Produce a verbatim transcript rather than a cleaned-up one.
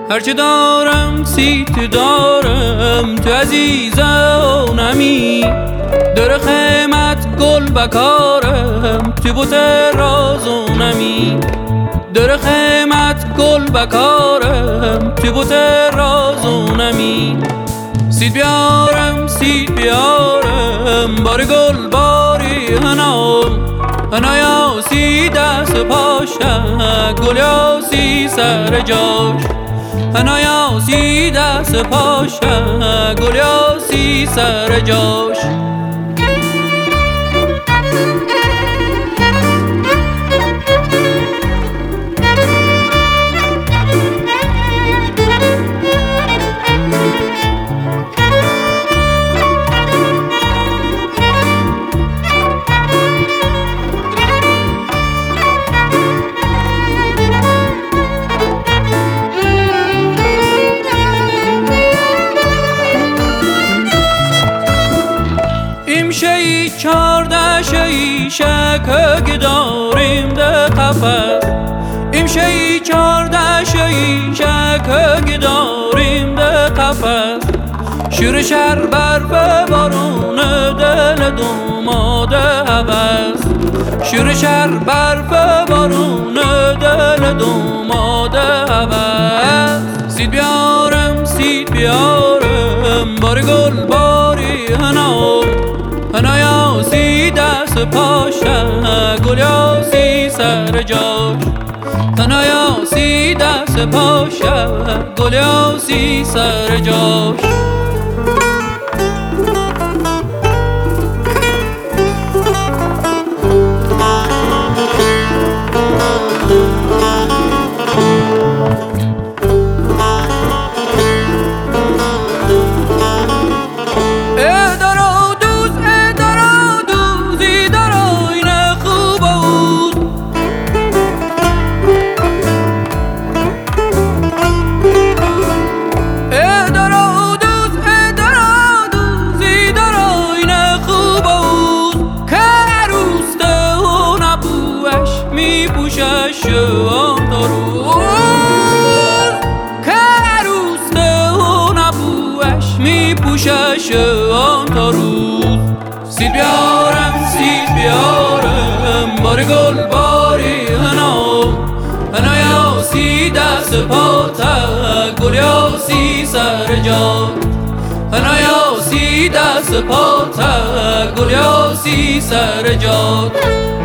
هرچه دارم سیت دارم تو عزیزانمی، در خیمت گل بکارم تو بوت رازونمی، در خیمت گل بکارم تو بوت رازونمی. سید بیارم سید بیارم بار گل باری هنام، هنایا سی دست پاشته گل یاسی سر جاش، هنایا سی دست پاشته گل یاسی سر جاش. شی چارده شی شکه داریم ده قفس، ام شی چارده شی شکه داریم ده قفس. شور شر برف بارون دل دوماده هوس، شور شر برف بارون دل دوماده هوس. سید بیارم سید بیارم بار گل باری هنام، هنایا سی دست پاشته گل یاسی سر جاش، هنایا سی دست پاشته گل یاسی سر جاش. شوان داروز که عروسته و نبوش می پوشه شوان داروز. سید بیارم سید بیارم بار گل باری هنام، هنایا سی دست پاته گل یاسی سر جات، هنایا سی دست پاته گل یاسی سر جات.